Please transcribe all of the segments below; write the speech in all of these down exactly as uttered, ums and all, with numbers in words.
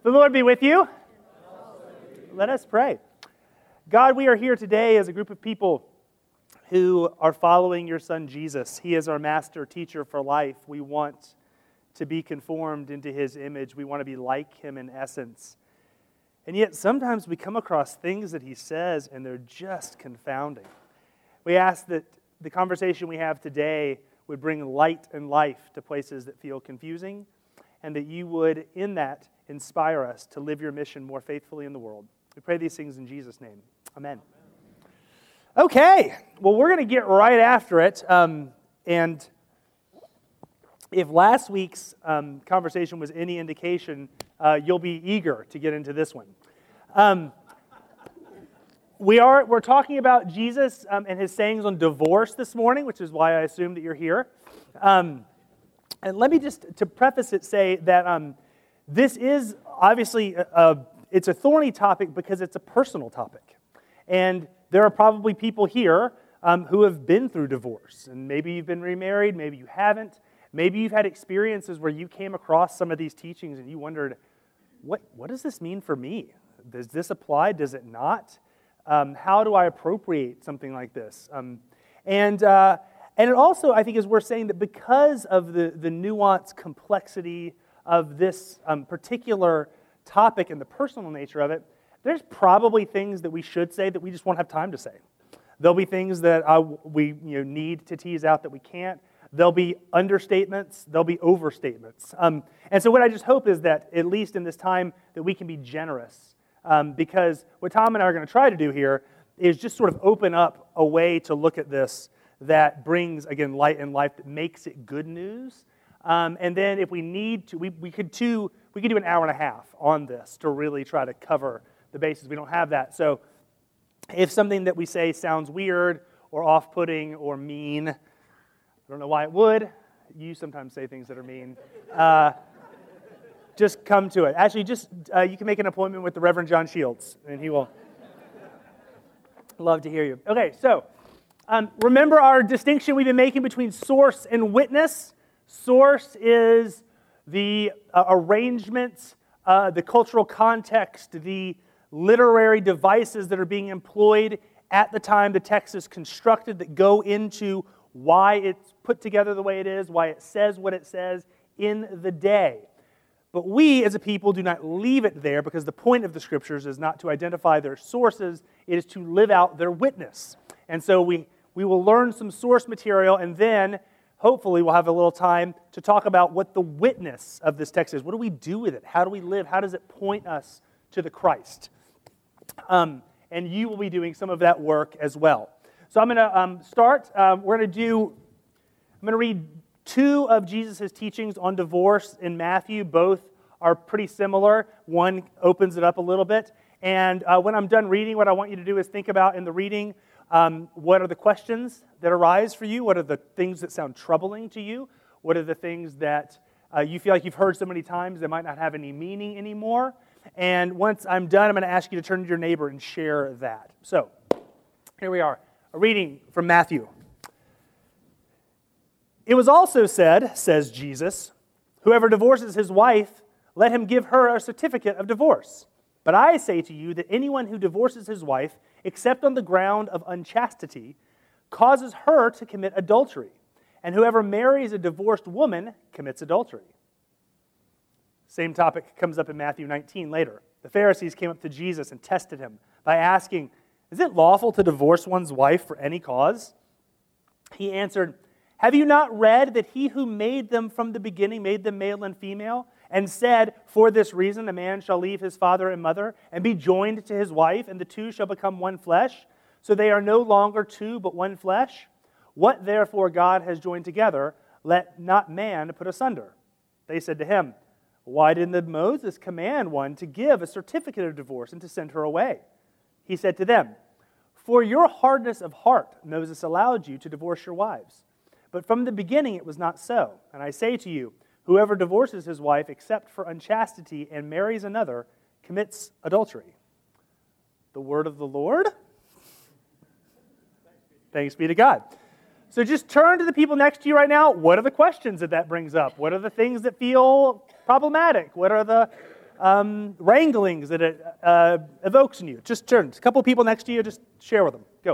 The Lord be with you. Let us pray. God, we are here today as a group of people who are following your Son Jesus. He is our master teacher for life. We want to be conformed into his image. We want to be like him in essence. And yet sometimes we come across things that he says and they're just confounding. We ask that the conversation we have today would bring light and life to places that feel confusing, and that you would, in that, inspire us to live your mission more faithfully in the world. We pray these things in Jesus' name. Amen. Okay, well, we're going to get right after it. Um, and if last week's um, conversation was any indication, uh, you'll be eager to get into this one. Um, we are, we're talking about Jesus um, and his sayings on divorce this morning, which is why I assume that you're here. Um, and let me just, to preface it, say that um, this is obviously, a, a, it's a thorny topic because it's a personal topic. And there are probably people here um, who have been through divorce. And maybe you've been remarried, maybe you haven't. Maybe you've had experiences where you came across some of these teachings and you wondered, what, what does this mean for me? Does this apply? Does it not? Um, how do I appropriate something like this? Um, and uh, and it also, I think, is worth saying that because of the, the nuanced complexity of this um, particular topic and the personal nature of it, there's probably things that we should say that we just won't have time to say. There'll be things that uh, we you know need to tease out that we can't. There'll be understatements. There'll be overstatements. Um, and so what I just hope is that, at least in this time, that we can be generous. Um, because what Tom and I are going to try to do here is just sort of open up a way to look at this that brings, again, light and life, that makes it good news. Um, and then if we need to, we, we could do we could do an hour and a half on this to really try to cover the bases. We don't have that. So if something that we say sounds weird or off-putting or mean, I don't know why it would. You sometimes say things that are mean. Uh, just come to it. Actually, just uh, you can make an appointment with the Reverend John Shields, and he will love to hear you. Okay, so um, remember our distinction we've been making between source and witness. Source is the uh, arrangements, uh, the cultural context, the literary devices that are being employed at the time the text is constructed that go into why it's put together the way it is, why it says what it says in the day. But we, as a people, do not leave it there, because the point of the Scriptures is not to identify their sources, it is to live out their witness. And so we, we will learn some source material, and then, hopefully, we'll have a little time to talk about what the witness of this text is. What do we do with it? How do we live? How does it point us to the Christ? Um, and you will be doing some of that work as well. So I'm going to um, start. Um, we're going to do, I'm going to read two of Jesus' teachings on divorce in Matthew. Both are pretty similar. One opens it up a little bit. And uh, when I'm done reading, what I want you to do is think about in the reading, um, what are the questions that arise for you? What are the things that sound troubling to you? What are the things that uh, you feel like you've heard so many times that might not have any meaning anymore? And once I'm done, I'm going to ask you to turn to your neighbor and share that. So, here we are. A reading from Matthew. It was also said, says Jesus, whoever divorces his wife, let him give her a certificate of divorce. But I say to you that anyone who divorces his wife, except on the ground of unchastity, causes her to commit adultery. And whoever marries a divorced woman commits adultery. Same topic comes up in Matthew nineteen later. The Pharisees came up to Jesus and tested him by asking, is it lawful to divorce one's wife for any cause? He answered, have you not read that he who made them from the beginning made them male and female, and said, for this reason a man shall leave his father and mother and be joined to his wife, and the two shall become one flesh, so they are no longer two but one flesh? What therefore God has joined together, let not man put asunder. They said to him, why didn't Moses command one to give a certificate of divorce and to send her away? He said to them, for your hardness of heart Moses allowed you to divorce your wives. But from the beginning it was not so. And I say to you, whoever divorces his wife except for unchastity and marries another commits adultery. The word of the Lord. Thanks be to God. So just turn to the people next to you right now. What are the questions that that brings up? What are the things that feel problematic? What are the um, wranglings that it uh, evokes in you. Just turn. A couple people next to you, just share with them. Go.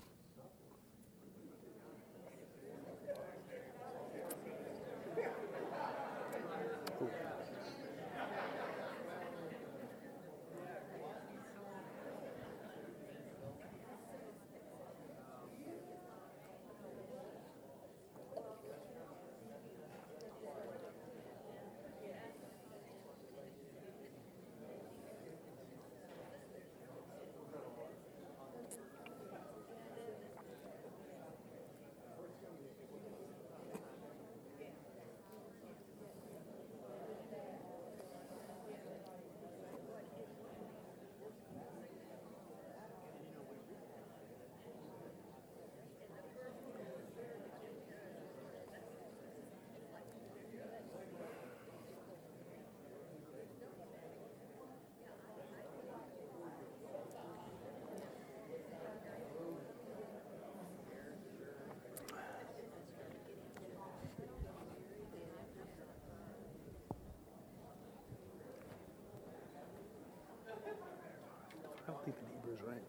I don't think the Hebrew's right.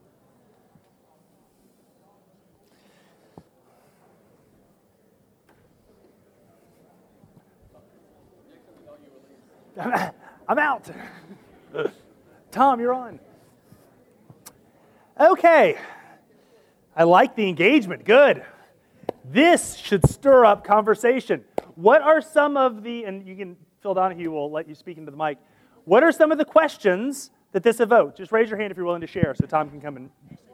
I'm out. Tom, you're on. Okay. I like the engagement. Good. This should stir up conversation. What are some of the, and you can, Phil Donahue will let you speak into the mic. What are some of the questions that this evoked? Just raise your hand if you're willing to share so Tom can come in.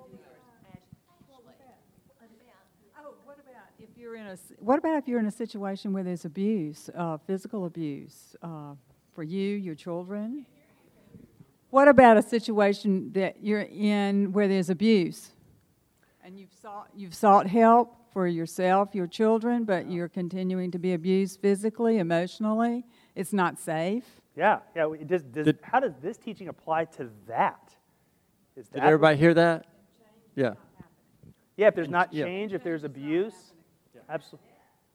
What about if you're in a situation where there's abuse, uh, physical abuse, uh, for you, your children? What about a situation that you're in where there's abuse, and you've sought you've sought help for yourself, your children, but you're continuing to be abused physically, emotionally? It's not safe. Yeah, yeah. Does, does, Did, how does this teaching apply to that? Is did that everybody hear that? Yeah. Yeah, if there's not Yeah. change, if there's abuse, absolutely.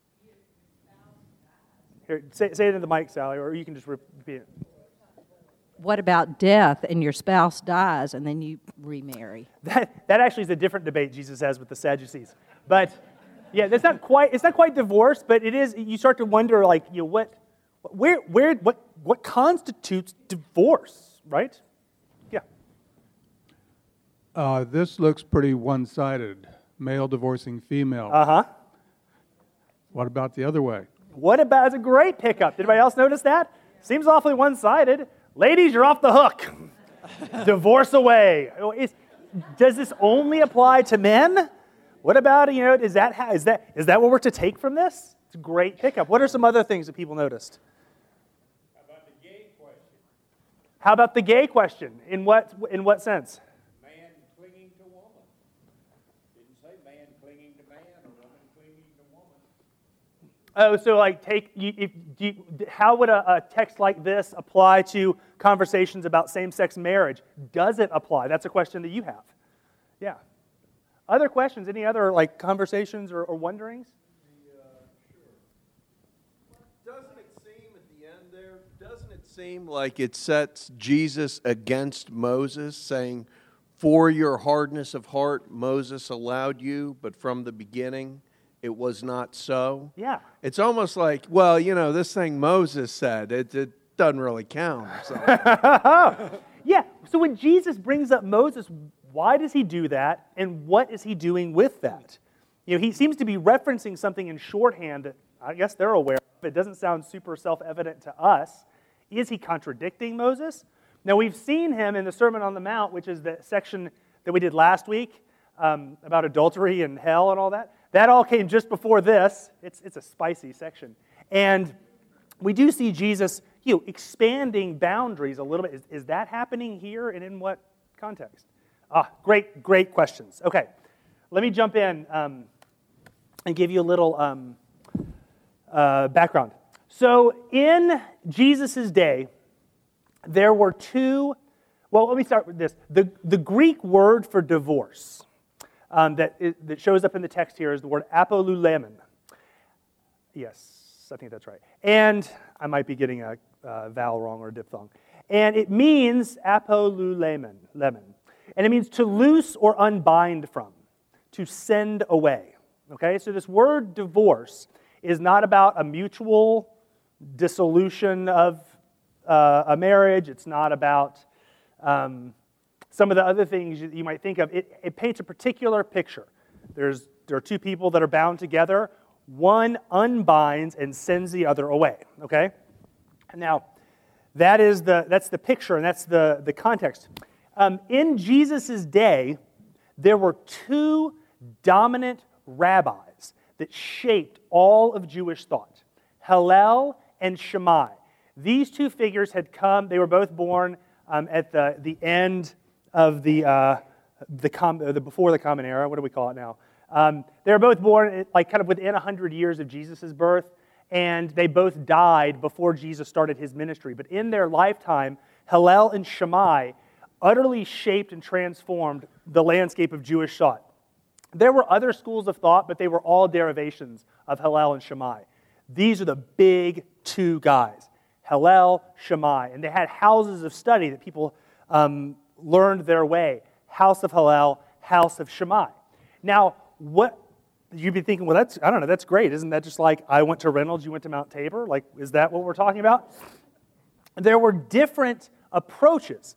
Here, say, say it in the mic, Sally, or you can just repeat it. What about death and your spouse dies and then you remarry? That that actually is a different debate Jesus has with the Sadducees. But yeah, that's not quite. It's not quite divorce, but it is. You start to wonder, like, you know, what, where, where, what, what constitutes divorce, right? Yeah. Uh, this looks pretty one-sided. Male divorcing female. Uh huh. What about the other way? What about? It's a great pickup. Did anybody else notice that? Seems awfully one-sided. Ladies, you're off the hook. Divorce away. Is, does this only apply to men? What about, you know, is that, how, is that is that what we're to take from this? It's a great pickup. What are some other things that people noticed? How about the gay question? How about the gay question? In what in what sense? Man clinging to woman. Didn't say man clinging to man or woman clinging to woman. Oh, so like take, you, if, do you, how would a, a text like this apply to conversations about same-sex marriage? Does it apply? That's a question that you have. Yeah. Other questions? Any other like conversations or, or wonderings? The, uh, sure. Doesn't it seem at the end there, doesn't it seem like it sets Jesus against Moses, saying, for your hardness of heart, Moses allowed you, but from the beginning it was not so? Yeah. It's almost like, well, you know, this thing Moses said, it, it doesn't really count. So. Yeah, so when Jesus brings up Moses, why does he do that, and what is he doing with that? You know, he seems to be referencing something in shorthand that I guess they're aware of. It doesn't sound super self-evident to us. Is he contradicting Moses? Now, we've seen him in the Sermon on the Mount, which is the section that we did last week um, about adultery and hell and all that. That all came just before this. It's, it's a spicy section. And we do see Jesus, you know, expanding boundaries a little bit. Is, is that happening here, and in what context? Ah, great, great questions. Okay, let me jump in um, and give you a little um, uh, background. So in Jesus' day, there were two, well, let me start with this. The, the Greek word for divorce um, that, is, that shows up in the text here is the word apolulemon. Yes, I think that's right. And I might be getting a uh, vowel wrong or a diphthong. And it means apolulemon, lemon. And it means to loose or unbind from, to send away. Okay, so this word divorce is not about a mutual dissolution of uh, a marriage. It's not about um, some of the other things you, you might think of. It, it paints a particular picture. There's, there are two people that are bound together. One unbinds and sends the other away. Okay? Now, that is the, that's the picture, and that's the, the context. Um, in Jesus' day, there were two dominant rabbis that shaped all of Jewish thought, Hillel and Shammai. These two figures had come, they were both born um, at the, the end of the, uh, the, com, the before the Common Era, what do we call it now? Um, they were both born like kind of within one hundred years of Jesus' birth, and they both died before Jesus started his ministry. But in their lifetime, Hillel and Shammai utterly shaped and transformed the landscape of Jewish thought. There were other schools of thought, but they were all derivations of Hillel and Shammai. These are the big two guys, Hillel, Shammai. And they had houses of study that people um, learned their way. House of Hillel, house of Shammai. Now, what you'd be thinking, well, that's, I don't know, that's great. Isn't that just like I went to Reynolds, you went to Mount Tabor? Like, is that what we're talking about? There were different approaches.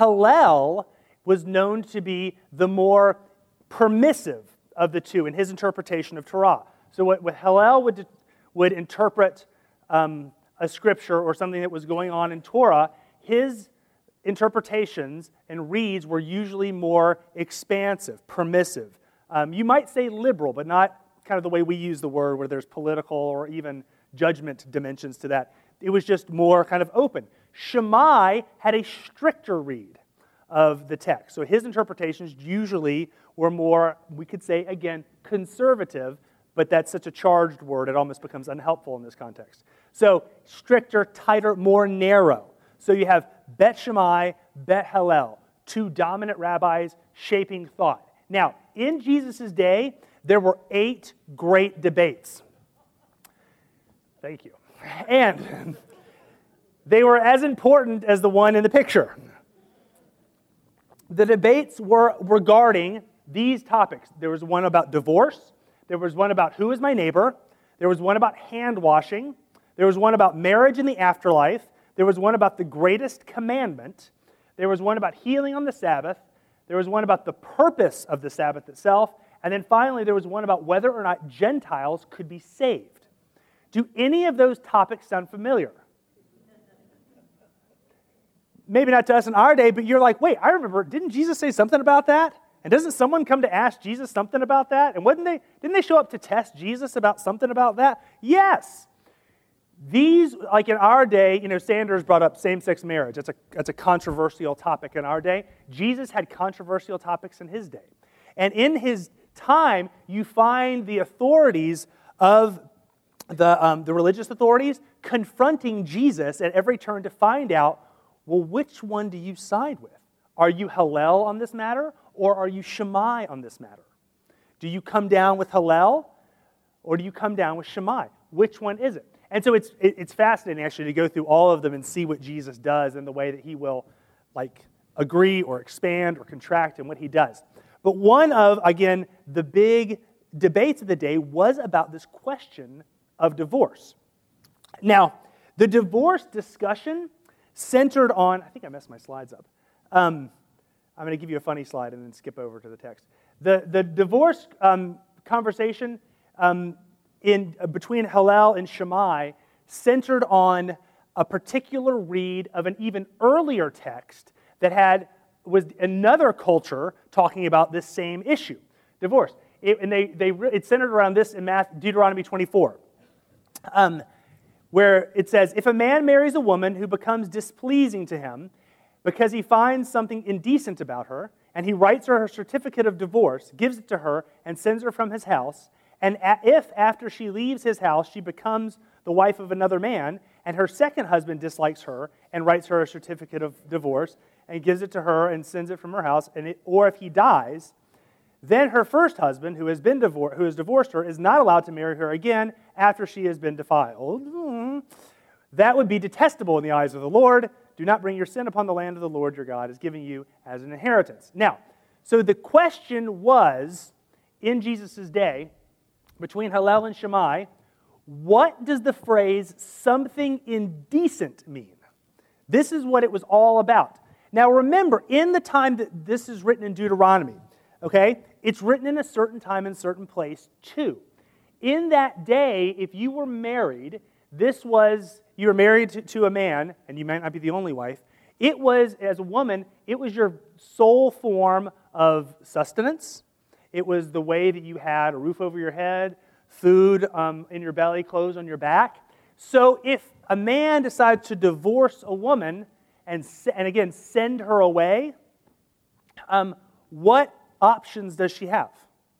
Hillel was known to be the more permissive of the two in his interpretation of Torah. So what, what Hillel would, would interpret um, a scripture or something that was going on in Torah, his interpretations and reads were usually more expansive, permissive. Um, you might say liberal, but not kind of the way we use the word where there's political or even judgment dimensions to that. It was just more kind of open. Shammai had a stricter read of the text. So his interpretations usually were more, we could say, again, conservative, but that's such a charged word, it almost becomes unhelpful in this context. So stricter, tighter, more narrow. So you have Bet Shammai, Bet Hillel, two dominant rabbis shaping thought. Now, in Jesus' day, there were eight great debates. Thank you. And they were as important as the one in the picture. The debates were regarding these topics. There was one about divorce. There was one about who is my neighbor. There was one about hand washing. There was one about marriage in the afterlife. There was one about the greatest commandment. There was one about healing on the Sabbath. There was one about the purpose of the Sabbath itself. And then finally, there was one about whether or not Gentiles could be saved. Do any of those topics sound familiar? Maybe not to us in our day, but you're like, wait, I remember, didn't Jesus say something about that? And doesn't someone come to ask Jesus something about that? And wasn't they, didn't they show up to test Jesus about something about that? Yes. These, like in our day, you know, Sanders brought up same-sex marriage. That's a, that's a controversial topic in our day. Jesus had controversial topics in his day. And in his time, you find the authorities of the, um, the religious authorities confronting Jesus at every turn to find out, well, which one do you side with? Are you Hillel on this matter, or are you Shammai on this matter? Do you come down with Hillel, or do you come down with Shammai? Which one is it? And so it's it's fascinating, actually, to go through all of them and see what Jesus does and the way that he will, like, agree or expand or contract in what he does. But one of, again, the big debates of the day was about this question of divorce. Now, the divorce discussion centered on, I think I messed my slides up. Um, I'm going to give you a funny slide and then skip over to the text. The, the divorce um, conversation um, in uh, between Hillel and Shammai centered on a particular read of an even earlier text that had was another culture talking about this same issue, divorce. It, and they they it centered around this in Matthew, Deuteronomy twenty-four, um, where it says, "If a man marries a woman who becomes displeasing to him because he finds something indecent about her, and he writes her a certificate of divorce, gives it to her, and sends her from his house, and if after she leaves his house she becomes the wife of another man, and her second husband dislikes her and writes her a certificate of divorce and gives it to her and sends it from her house, and it, or if he dies, then her first husband, who has been divor- who has divorced her, is not allowed to marry her again after she has been defiled. That would be detestable in the eyes of the Lord. do not bring your sin upon the land of the Lord your God is giving you as an inheritance. Now, so the question was, in Jesus' day, between Hillel and Shammai, what does the phrase something indecent mean? This is what it was all about. Now remember, in the time that this is written in Deuteronomy, okay, it's written in a certain time and certain place too. In that day, if you were married, this was, you were married to, to a man, and you might not be the only wife, it was, as a woman, it was your sole form of sustenance. It was the way that you had a roof over your head, food um, in your belly, clothes on your back. So if a man decides to divorce a woman and, and again, send her away, um, what options does she have?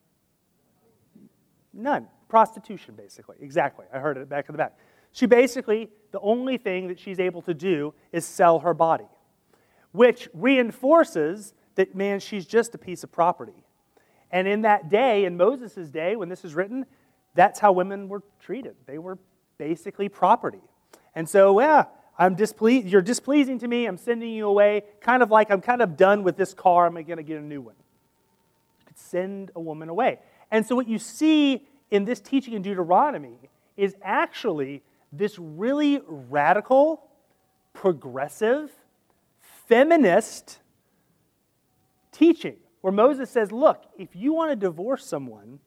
None. Prostitution, basically. Exactly. I heard it back in the back. She basically, the only thing that she's able to do is sell her body, which reinforces that, man, she's just a piece of property. And in that day, in Moses' day, when this is written, that's how women were treated. They were basically property. And so, yeah, I'm displeased. You're displeasing to me. I'm sending you away. Kind of like I'm kind of done with this car. I'm going to get a new one. You could send a woman away. And so what you see in this teaching in Deuteronomy is actually this really radical, progressive, feminist teaching where Moses says, look, if you want to divorce someone,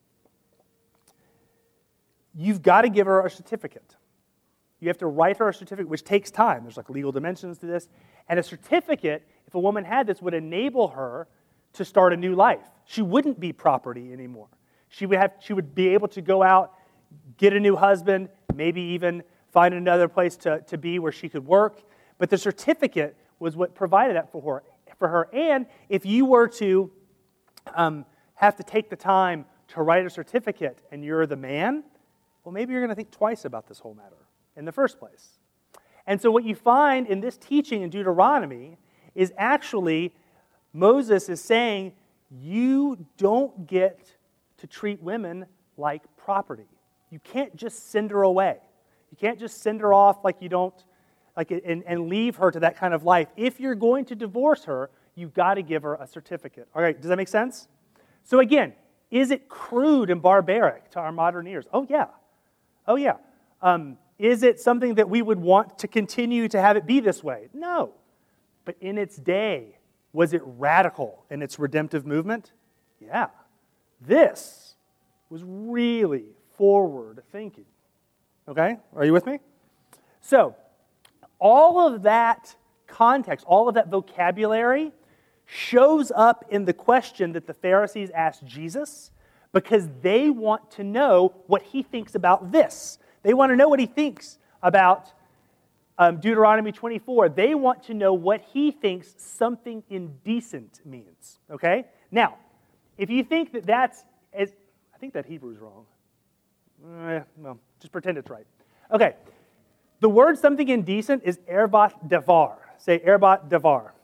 you've got to give her a certificate. You have to write her a certificate, which takes time. There's like legal dimensions to this. And a certificate, if a woman had this, would enable her to start a new life. She wouldn't be property anymore. She would have, she would be able to go out, get a new husband, maybe even find another place to, to be where she could work. But the certificate was what provided that for her. For her. And if you were to um, have to take the time to write a certificate and you're the man, well, maybe you're going to think twice about this whole matter in the first place. And so what you find in this teaching in Deuteronomy is actually Moses is saying, you don't get to treat women like property. You can't just send her away. You can't just send her off like you don't, like and, and leave her to that kind of life. If you're going to divorce her, you've got to give her a certificate. All right, does that make sense? So again, is it crude and barbaric to our modern ears? Oh yeah. Oh yeah. Um, is it something that we would want to continue to have it be this way? No. But in its day, was it radical in its redemptive movement? Yeah. This was really forward thinking. Okay? Are you with me? So, all of that context, all of that vocabulary shows up in the question that the Pharisees asked Jesus because they want to know what he thinks about this. They want to know what he thinks about um, Deuteronomy twenty-four. They want to know what he thinks something indecent means. Okay? Now, if you think that that's, as, I think that Hebrew's wrong. Eh, well, just pretend it's right. Okay. The word something indecent is erbat davar. Say erbat davar.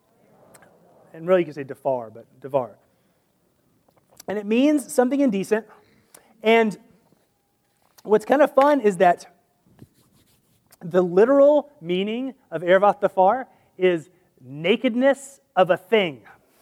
And really you can say dafar, but davar. And it means something indecent. And what's kind of fun is that the literal meaning of erbat dafar is nakedness of a thing.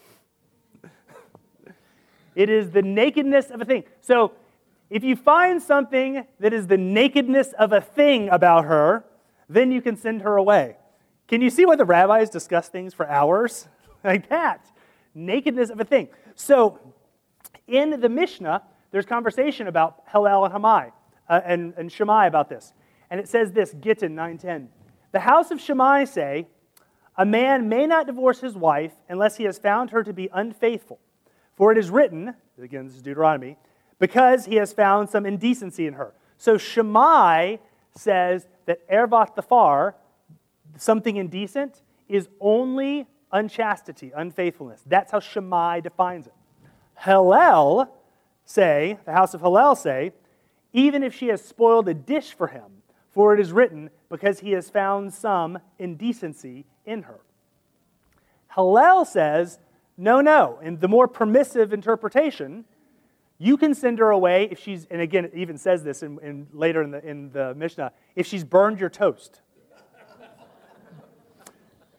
It is the nakedness of a thing. So if you find something that is the nakedness of a thing about her, then you can send her away. Can you see why the rabbis discuss things for hours? Like that. Nakedness of a thing. So in the Mishnah, there's conversation about Hillel and Shammai, uh, and, and Shammai about this. And it says this, Gittin nine ten. The house of Shammai say, a man may not divorce his wife unless he has found her to be unfaithful. For it is written, again, this is Deuteronomy, because he has found some indecency in her. So Shammai says that ervat dafar, something indecent, is only unchastity, unfaithfulness. That's how Shammai defines it. Hillel say, the house of Hillel say, even if she has spoiled a dish for him, for it is written, because he has found some indecency in her. Hillel says, no, no. In the more permissive interpretation, you can send her away if she's, and again, it even says this in, in later in the, in the Mishnah, if she's burned your toast.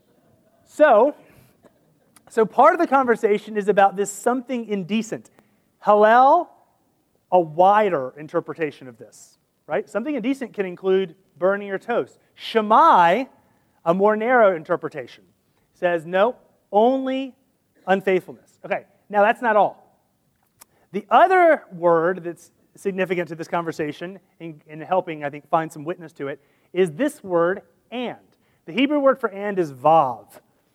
So, so part of the conversation is about this something indecent. Hallel, a wider interpretation of this, right? Something indecent can include burning your toast. Shammai, a more narrow interpretation, says, no, only unfaithfulness. Okay, now that's not all. The other word that's significant to this conversation, in, in helping, I think, find some witness to it, is this word, and. The Hebrew word for and is vav.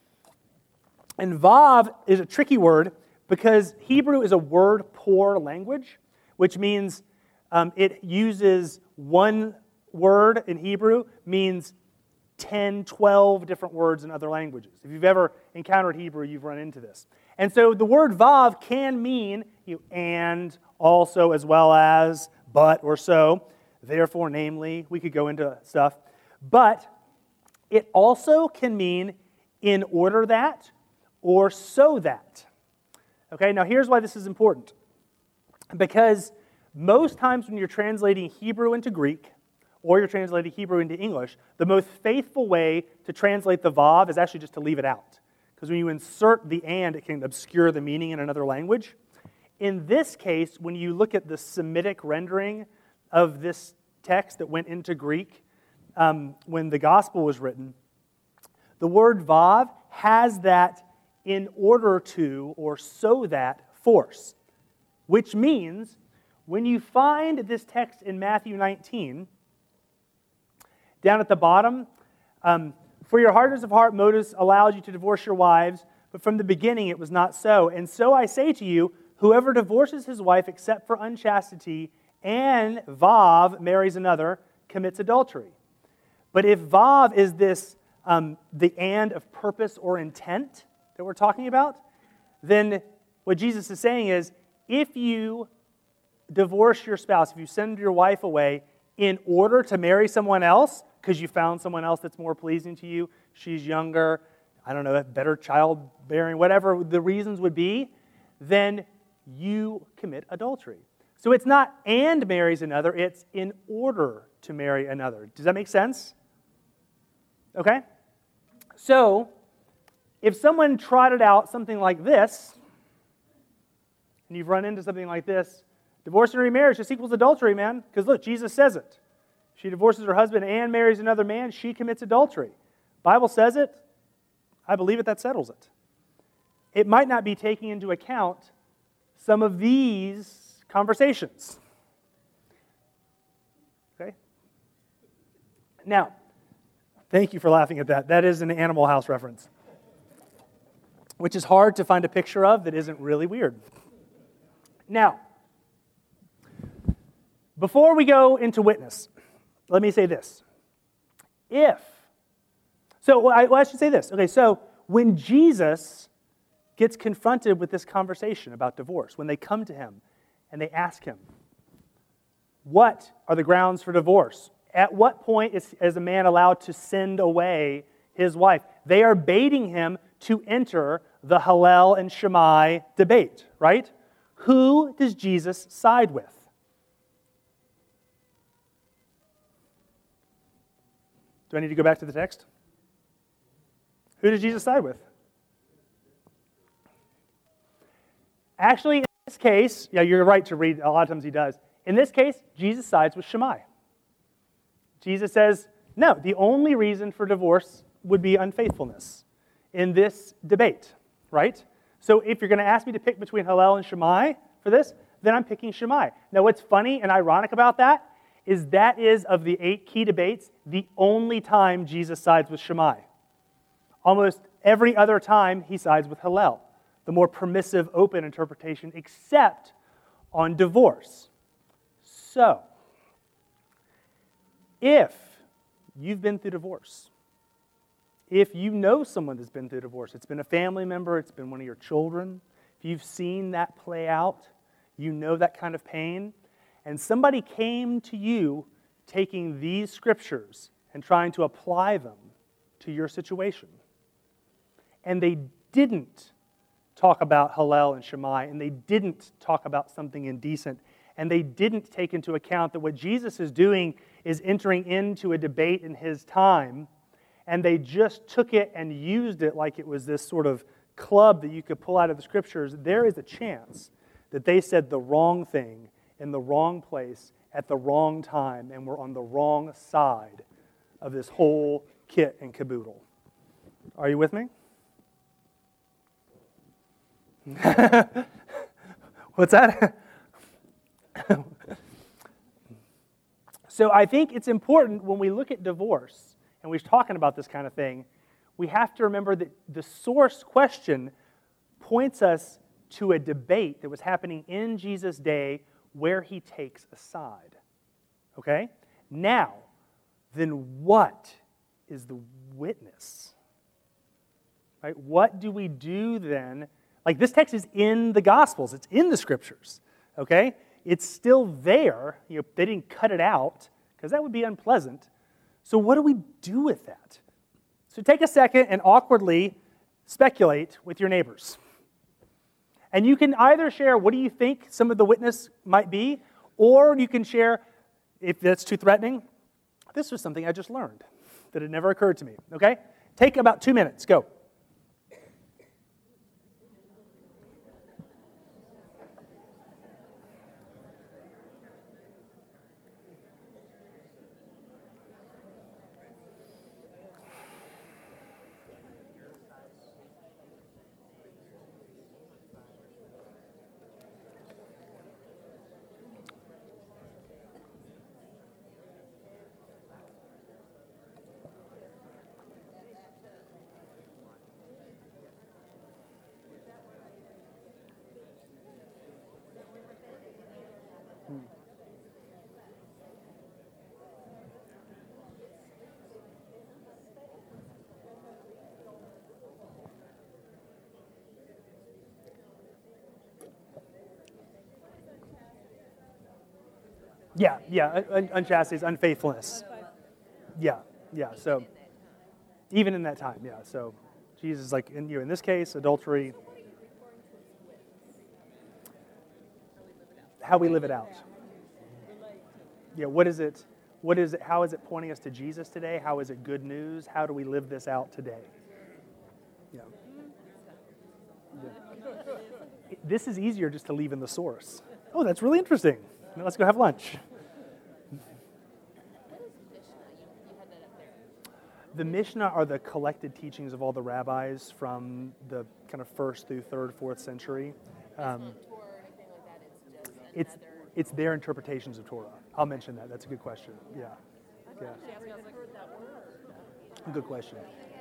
And vav is a tricky word because Hebrew is a word-poor language, which means um, it uses one word in Hebrew, means ten, twelve different words in other languages. If you've ever encountered Hebrew, you've run into this. And so the word vav can mean you know, and, also, as well as, but, or so, therefore, namely. We could go into stuff. But it also can mean in order that or so that. Okay, now here's why this is important. Because most times when you're translating Hebrew into Greek, or you're translating Hebrew into English, the most faithful way to translate the vav is actually just to leave it out. Because when you insert the and, it can obscure the meaning in another language. In this case, when you look at the Semitic rendering of this text that went into Greek um, when the gospel was written, the word vav has that in order to or so that force, which means when you find this text in Matthew nineteen, down at the bottom, um, for your hardness of heart, Moses allowed you to divorce your wives, but from the beginning it was not so. And so I say to you, whoever divorces his wife except for unchastity and vav marries another commits adultery. But if vav is this um, the and of purpose or intent that we're talking about, then what Jesus is saying is, if you divorce your spouse, if you send your wife away in order to marry someone else, because you found someone else that's more pleasing to you, she's younger, I don't know, better childbearing, whatever the reasons would be, then you commit adultery. So it's not and marries another, it's in order to marry another. Does that make sense? Okay? So, if someone trotted out something like this, and you've run into something like this, divorce and remarriage just equals adultery, man. Because look, Jesus says it. She divorces her husband and marries another man, she commits adultery. Bible says it. I believe it, that settles it. It might not be taking into account some of these conversations. Okay? Now, thank you for laughing at that. That is an Animal House reference, which is hard to find a picture of that isn't really weird. Now, before we go into witness, let me say this. If, so well, I, well, I should say this. Okay, so when Jesus gets confronted with this conversation about divorce, when they come to him and they ask him, what are the grounds for divorce? At what point is, is a man allowed to send away his wife? They are baiting him to enter the Hallel and Shammai debate, right? Who does Jesus side with? Do I need to go back to the text? Who does Jesus side with? Actually, in this case, yeah, you're right to read. A lot of times he does. In this case, Jesus sides with Shammai. Jesus says, no, the only reason for divorce would be unfaithfulness in this debate, right? So if you're going to ask me to pick between Hallel and Shammai for this, then I'm picking Shammai. Now what's funny and ironic about that is that is, of the eight key debates, the only time Jesus sides with Shammai. Almost every other time he sides with Hallel, the more permissive, open interpretation, except on divorce. So, if you've been through divorce, if you know someone that's been through divorce, it's been a family member, it's been one of your children, if you've seen that play out, you know that kind of pain, and somebody came to you taking these scriptures and trying to apply them to your situation, and they didn't talk about Hallel and Shammai, and they didn't talk about something indecent, and they didn't take into account that what Jesus is doing is entering into a debate in his time, and they just took it and used it like it was this sort of club that you could pull out of the scriptures, there is a chance that they said the wrong thing in the wrong place at the wrong time and were on the wrong side of this whole kit and caboodle. Are you with me? What's that? So I think it's important when we look at divorce, and we're talking about this kind of thing, we have to remember that the source question points us to a debate that was happening in Jesus' day where he takes a side. Okay? Now, then what is the witness? Right? What do we do then? Like, this text is in the Gospels. It's in the Scriptures. Okay? It's still there. You know, they didn't cut it out because that would be unpleasant. So what do we do with that? So take a second and awkwardly speculate with your neighbors. And you can either share what do you think some of the witness might be, or you can share, if that's too threatening, this was something I just learned that had never occurred to me. Okay? Take about two minutes. Go. Yeah, yeah, un- unchastity, unfaithfulness. Yeah, yeah, so even in that time, yeah. So Jesus, like, in, you know, in this case, adultery, how we live it out. Yeah, what is it, what is it, how is it pointing us to Jesus today? How is it good news? How do we live this out today? Yeah. Yeah. This is easier just to leave in the source. Oh, that's really interesting. Now let's go have lunch. The Mishnah are the collected teachings of all the rabbis from the kind of first through third, fourth century. Um, it's it's their interpretations of Torah. I'll mention that. That's a good question. Yeah, yeah. Good question.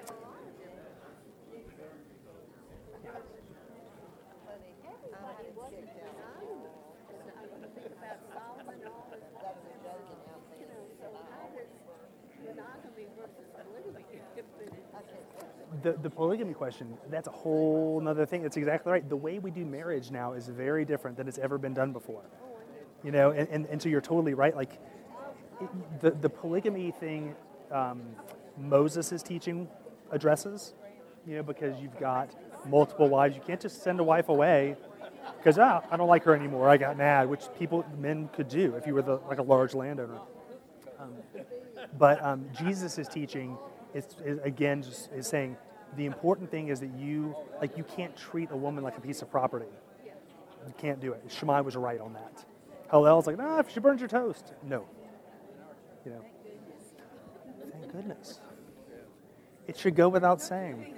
The, the polygamy question, that's a whole other thing. That's exactly right. The way we do marriage now is very different than it's ever been done before. You know, and, and, and so you're totally right. Like, it, the, the polygamy thing, um, Moses' teaching addresses, you know, because you've got multiple wives. You can't just send a wife away because, ah, I don't like her anymore. I got mad, which people, men could do if you were the, like a large landowner. Um, but um, Jesus' teaching is, is, again, just is saying, the important thing is that you, like, you can't treat a woman like a piece of property. You can't do it. Shammai was right on that. Hillel's like, nah, if she burns your toast. No. You know. Thank goodness. It should go without saying.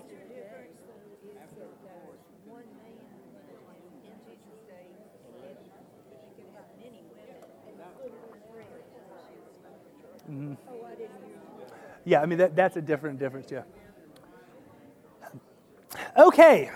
Mm-hmm. Yeah, I mean, that, that's a different difference, yeah. Okay.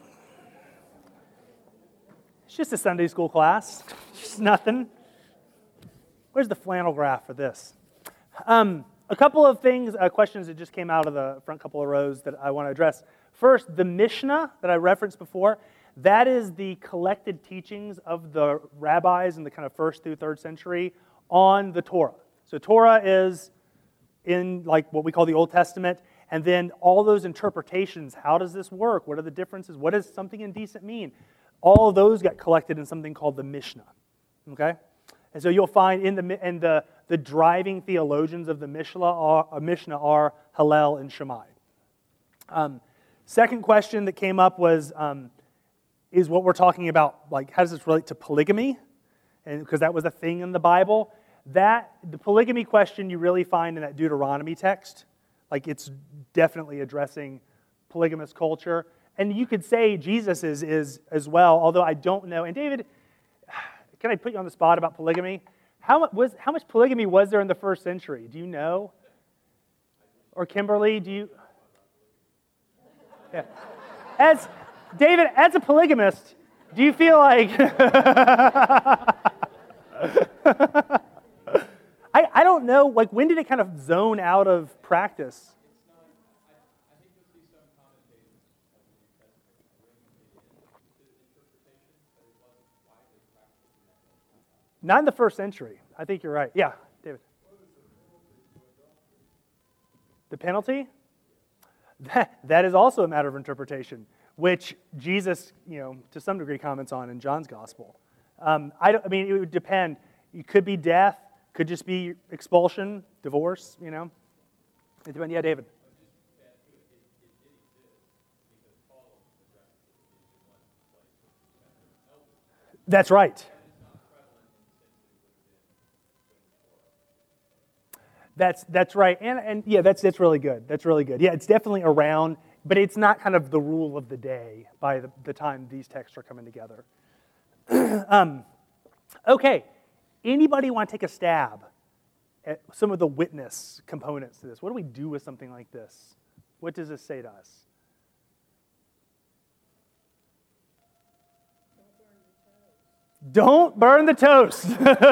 It's just a Sunday school class. Just nothing. Where's the flannel graph for this? Um, a couple of things, uh, questions that just came out of the front couple of rows that I want to address. First, the Mishnah that I referenced before, that is the collected teachings of the rabbis in the kind of first through third century on the Torah. So Torah is in like what we call the Old Testament, and then all those interpretations. How does this work? What are the differences? What does something indecent mean? All of those got collected in something called the Mishnah. Okay? And so you'll find in the in the the driving theologians of the Mishnah are, uh, Mishnah are Hillel and Shammai. Um, second question that came up was, um, is what we're talking about, like, how does this relate to polygamy? And because that was a thing in the Bible. That, the polygamy question you really find in that Deuteronomy text. Like, it's definitely addressing polygamous culture. And you could say Jesus is, is as well, although I don't know. And David, can I put you on the spot about polygamy? How much, was, how much polygamy was there in the first century? Do you know? Or Kimberly, do you? Yeah. As David, as a polygamist, do you feel like I, I don't know, like when did it kind of zone out of practice? Not in the first century. I think you're right. Yeah, David. The penalty? That, that is also a matter of interpretation, which Jesus, you know, to some degree comments on in John's gospel. Um, I, don't, I mean, it would depend. It could be death, could just be expulsion, divorce, you know. It depends. Yeah, David. That's right. That's that's right, and and yeah, that's that's really good. That's really good. Yeah, it's definitely around, but it's not kind of the rule of the day by the, the time these texts are coming together. um, okay, anybody want to take a stab at some of the witness components to this? What do we do with something like this? What does this say to us? Don't burn the toast.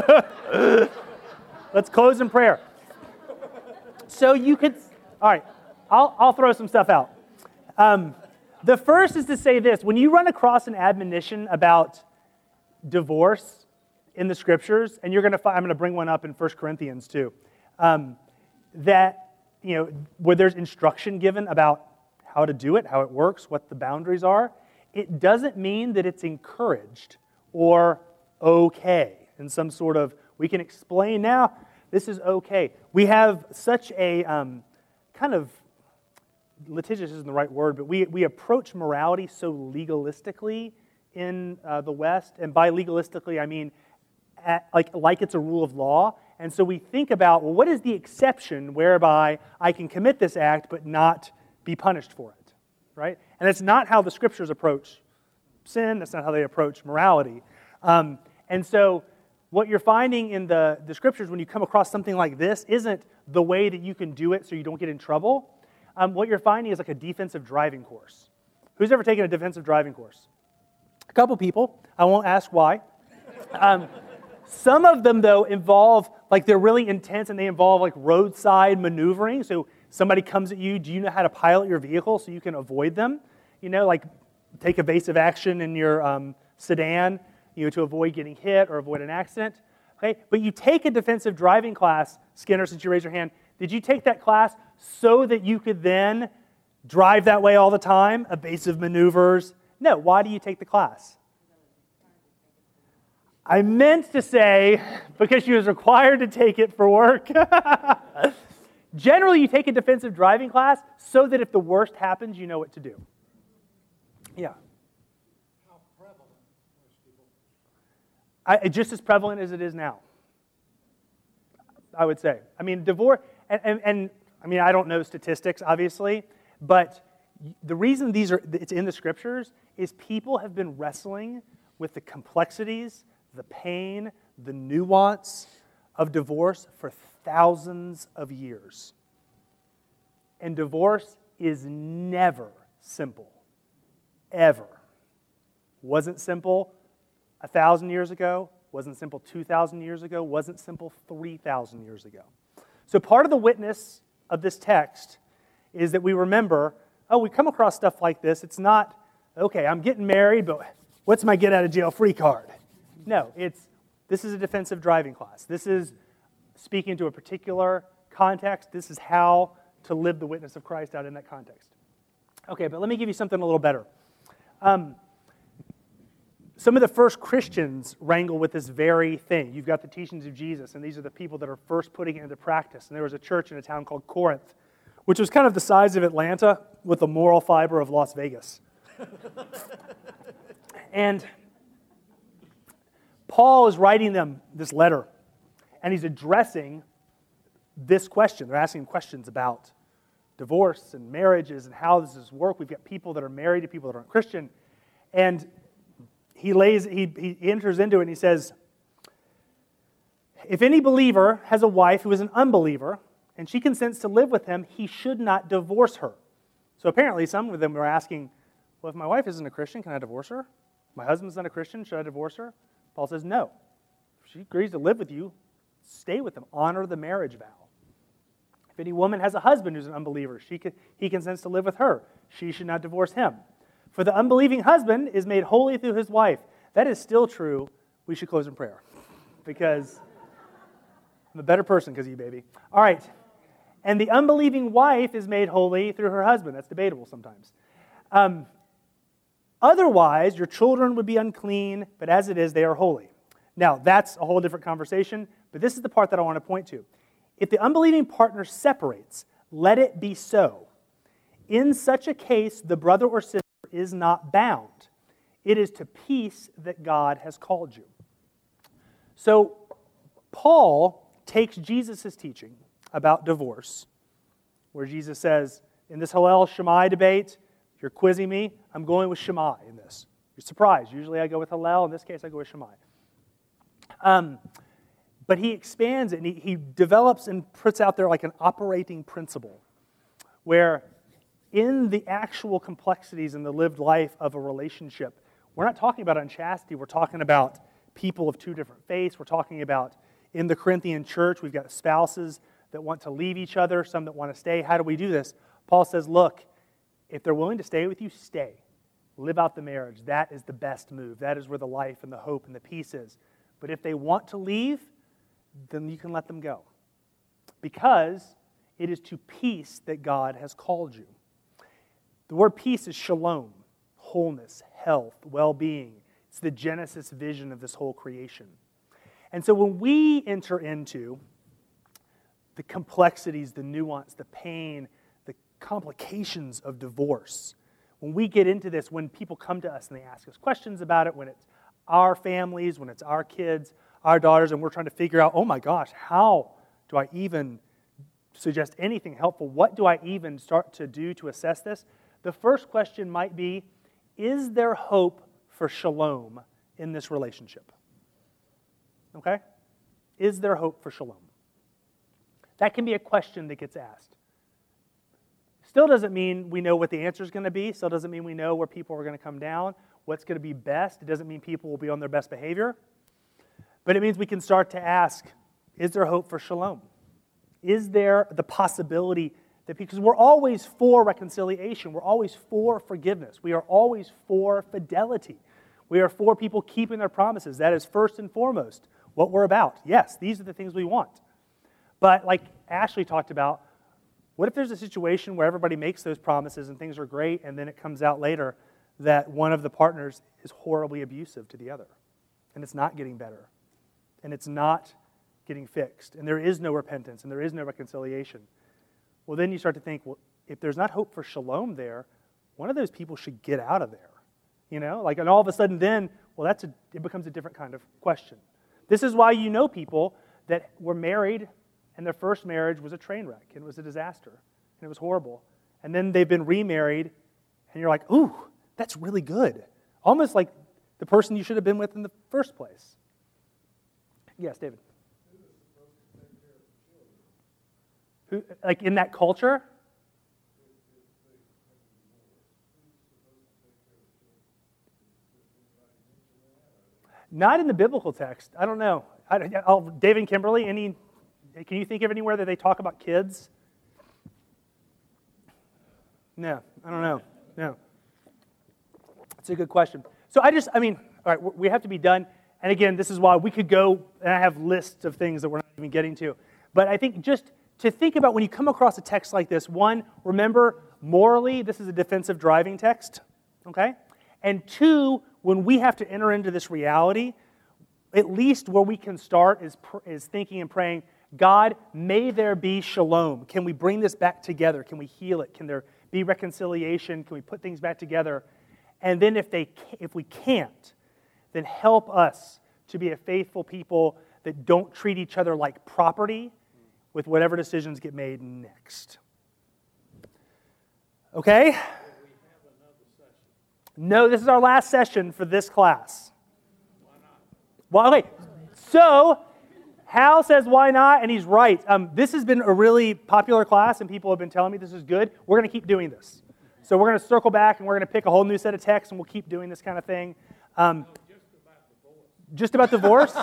Let's close in prayer. So you could, all right, I'll, I'll throw some stuff out. Um, the first is to say this. When you run across an admonition about divorce in the scriptures, and you're going to find, I'm going to bring one up in First Corinthians too, um, that, you know, where there's instruction given about how to do it, how it works, what the boundaries are, it doesn't mean that it's encouraged or okay in some sort of, we can explain now, this is okay. We have such a um, kind of, litigious isn't the right word, but we, we approach morality so legalistically in uh, the West, and by legalistically I mean at, like, like it's a rule of law, and so we think about, well, what is the exception whereby I can commit this act but not be punished for it, right? And that's not how the scriptures approach sin, that's not how they approach morality. Um, and so what you're finding in the, the scriptures when you come across something like this isn't the way that you can do it so you don't get in trouble. Um, what you're finding is like a defensive driving course. Who's ever taken a defensive driving course? A couple people. I won't ask why. Um, some of them, though, involve, like they're really intense and they involve like roadside maneuvering. So somebody comes at you, do you know how to pilot your vehicle so you can avoid them? You know, like take evasive action in your um, sedan, you know, to avoid getting hit or avoid an accident. Okay, but you take a defensive driving class, Skinner, since you raised your hand, did you take that class so that you could then drive that way all the time, evasive maneuvers? No, why do you take the class? I meant to say because she was required to take it for work. Generally, you take a defensive driving class so that if the worst happens, you know what to do. Yeah. I, just as prevalent as it is now, I would say. I mean, divorce, and, and, and I mean, I don't know statistics, obviously, but the reason these are, it's in the scriptures is people have been wrestling with the complexities, the pain, the nuance of divorce for thousands of years. And divorce is never simple, ever. Wasn't simple a thousand years ago, wasn't simple two thousand years ago, wasn't simple three thousand years ago. So part of the witness of this text is that we remember, oh, we come across stuff like this. It's not, okay, I'm getting married, but what's my get out of jail free card? No, it's, this is a defensive driving class. This is speaking to a particular context. This is how to live the witness of Christ out in that context. Okay, but let me give you something a little better. Um, some of the first Christians wrangle with this very thing. You've got the teachings of Jesus, and these are the people that are first putting it into practice. And there was a church in a town called Corinth, which was kind of the size of Atlanta with the moral fiber of Las Vegas. And Paul is writing them this letter, and he's addressing this question. They're asking questions about divorce and marriages and how does this work. We've got people that are married to people that aren't Christian. And he lays, he, he enters into it and he says, if any believer has a wife who is an unbeliever and she consents to live with him, he should not divorce her. So apparently some of them were asking, well, if my wife isn't a Christian, can I divorce her? My husband's not a Christian, should I divorce her? Paul says, no. If she agrees to live with you, stay with them. Honor the marriage vow. If any woman has a husband who's an unbeliever, she can, he consents to live with her. She should not divorce him. For the unbelieving husband is made holy through his wife. That is still true. We should close in prayer because I'm a better person because of you, baby. All right. And the unbelieving wife is made holy through her husband. That's debatable sometimes. Um, otherwise, your children would be unclean, but as it is, they are holy. Now, that's a whole different conversation, but this is the part that I want to point to. If the unbelieving partner separates, let it be so. In such a case, the brother or sister is not bound. It is to peace that God has called you. So, Paul takes Jesus' teaching about divorce, where Jesus says, in this Hillel Shammai debate, you're quizzing me, I'm going with Shammai in this. You're surprised. Usually I go with Hillel. In this case, I go with Shammai. Um, but he expands it, and he, he develops and puts out there like an operating principle, where in the actual complexities in the lived life of a relationship, we're not talking about unchastity, we're talking about people of two different faiths, we're talking about in the Corinthian church, we've got spouses that want to leave each other, some that want to stay. How do we do this? Paul says, look, if they're willing to stay with you, stay. Live out the marriage. That is the best move. That is where the life and the hope and the peace is. But if they want to leave, then you can let them go. Because it is to peace that God has called you. The word peace is shalom, wholeness, health, well-being. It's the Genesis vision of this whole creation. And so when we enter into the complexities, the nuance, the pain, the complications of divorce, when we get into this, when people come to us and they ask us questions about it, when it's our families, when it's our kids, our daughters, and we're trying to figure out, oh my gosh, how do I even suggest anything helpful? What do I even start to do to assess this? The first question might be, is there hope for shalom in this relationship? Okay? Is there hope for shalom? That can be a question that gets asked. Still doesn't mean we know what the answer is going to be. Still doesn't mean we know where people are going to come down, what's going to be best. It doesn't mean people will be on their best behavior. But it means we can start to ask, is there hope for shalom? Is there the possibility that, because we're always for reconciliation, we're always for forgiveness, we are always for fidelity. We are for people keeping their promises. That is first and foremost what we're about. Yes, these are the things we want. But like Ashley talked about, what if there's a situation where everybody makes those promises and things are great, and then it comes out later that one of the partners is horribly abusive to the other, and it's not getting better, and it's not getting fixed, and there is no repentance, and there is no reconciliation? Well, then you start to think, well, if there's not hope for shalom there, one of those people should get out of there. You know, like, and all of a sudden then, well, that's a, it becomes a different kind of question. This is why you know people that were married and their first marriage was a train wreck, and it was a disaster, and it was horrible. And then they've been remarried, and you're like, ooh, that's really good. Almost like the person you should have been with in the first place. Yes, David. Who, like in that culture? Not in the biblical text. I don't know. I, I'll, David and Kimberly, any? Can you think of anywhere that they talk about kids? No, I don't know. No. It's a good question. So I just, I mean, all right, we have to be done. And again, this is why we could go, and I have lists of things that we're not even getting to. But I think just to think about when you come across a text like this, one, remember, morally, this is a defensive driving text, okay? And two, when we have to enter into this reality, at least where we can start is, pr- is thinking and praying, God, may there be shalom. Can we bring this back together? Can we heal it? Can there be reconciliation? Can we put things back together? And then if they, if we can't, then help us to be a faithful people that don't treat each other like property with whatever decisions get made next. Okay? No, this is our last session for this class. Well, okay, so Hal says why not, and he's right. Um, this has been a really popular class, and people have been telling me this is good. We're going to keep doing this. So we're going to circle back, and we're going to pick a whole new set of texts, and we'll keep doing this kind of thing. Um, just about divorce?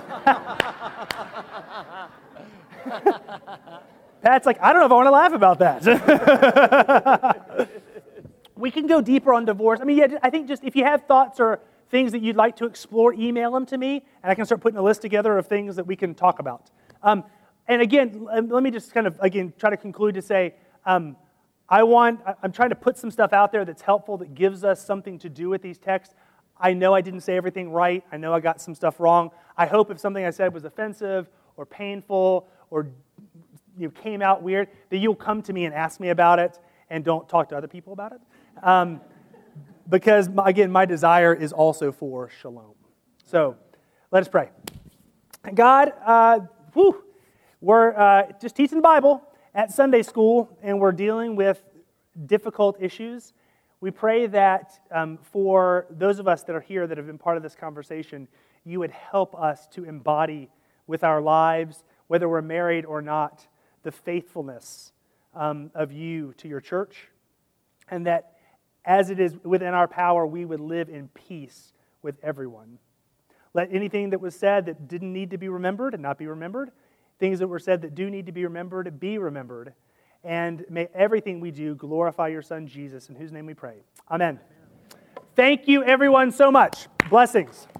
Pat's like, I don't know if I want to laugh about that. We can go deeper on divorce. I mean, yeah, I think just if you have thoughts or things that you'd like to explore, email them to me, and I can start putting a list together of things that we can talk about. Um, and again, let me just kind of, again, try to conclude to say, um, I want, I'm trying to put some stuff out there that's helpful, that gives us something to do with these texts. I know I didn't say everything right. I know I got some stuff wrong. I hope if something I said was offensive or painful or you know, came out weird, that you'll come to me and ask me about it and don't talk to other people about it. Um, because, again, my desire is also for shalom. So, let us pray. God, uh, whew, we're uh, just teaching the Bible at Sunday school, and we're dealing with difficult issues. We pray that um, for those of us that are here that have been part of this conversation, you would help us to embody with our lives, whether we're married or not, the faithfulness um, of you to your church, and that as it is within our power, we would live in peace with everyone. Let anything that was said that didn't need to be remembered and not be remembered, things that were said that do need to be remembered be remembered, and may everything we do glorify your Son, Jesus, in whose name we pray. Amen. Thank you, everyone, so much. Blessings.